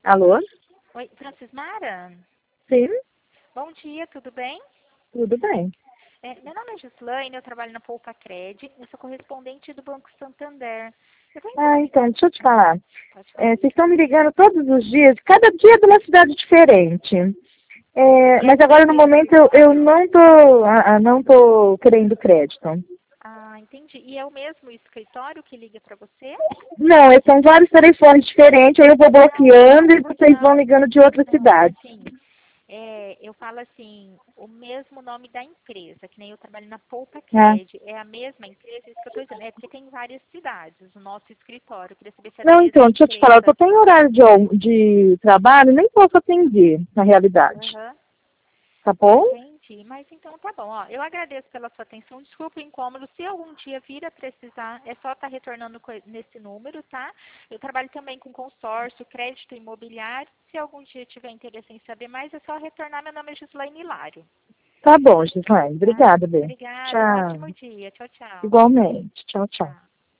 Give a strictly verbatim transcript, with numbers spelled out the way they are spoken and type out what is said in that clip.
Alô? Oi, Francismara? Sim, Bom dia, tudo bem? tudo bem. É, meu nome é Gislaine, eu trabalho na Poupa Cred, eu sou correspondente do Banco Santander. Eu tô Ah, interessada. então, deixa eu te falar. Pode falar. É, vocês estão me ligando todos os dias, cada dia é de uma cidade diferente. É, E é mas do agora, mesmo no momento, eu, eu escritório? não tô, ah, ah, não tô querendo crédito. Ah, entendi. E é o mesmo escritório que liga para você? Não, é- são vários telefones diferentes, aí eu vou bloqueando e vocês vão Não, ligando de outras não, é cidades. assim. É, eu falo assim, o mesmo nome da empresa, que nem eu trabalho na Poupa Ah. Cred, é a mesma empresa, isso que eu estou dizendo, é porque tem várias cidades, o nosso escritório, eu queria saber se é da Não, então, mesma deixa eu te falar, eu só empresa. tenho horário de, al- de trabalho, nem posso atender, na realidade. Aham. Tá bom? Entendi, mas então tá bom. Ó, eu agradeço pela sua atenção, desculpa o incômodo. Se algum dia vir a precisar, é só estar retornando co- nesse número, tá? Eu trabalho também com consórcio, crédito imobiliário. Se algum dia tiver interesse em saber mais, é só retornar. Meu nome é Gislaine Hilário, Tá bom, Gislaine. tá? Obrigada, Bê. Obrigada, um Tchau. ótimo dia. Tchau, tchau. Igualmente. Tchau, tchau. Tchau.